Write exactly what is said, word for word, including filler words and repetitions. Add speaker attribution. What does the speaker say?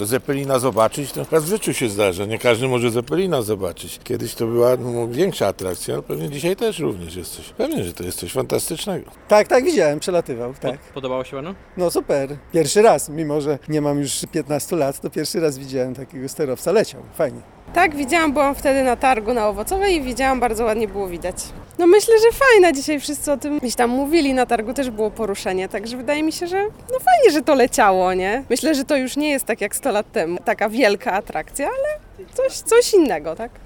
Speaker 1: Zeppelina zobaczyć, to raz w życiu się zdarza. Nie każdy może Zeppelina zobaczyć. Kiedyś to była no, większa atrakcja, ale pewnie dzisiaj też również jest coś. Pewnie, że to jest coś fantastycznego.
Speaker 2: Tak, tak, widziałem, przelatywał, tak.
Speaker 3: Podobało się panu?
Speaker 2: No super, pierwszy raz, mimo że nie mam już piętnastu lat, to pierwszy raz widziałem takiego sterowca, leciał, fajnie.
Speaker 4: Tak, widziałam, byłam wtedy na targu na Owocowej i widziałam, bardzo ładnie było widać. No myślę, że fajna, dzisiaj wszyscy o tym gdzieś tam mówili, na targu też było poruszenie, także wydaje mi się, że no fajnie, że to leciało, nie? Myślę, że to już nie jest tak jak sto lat temu, taka wielka atrakcja, ale coś, coś innego, tak?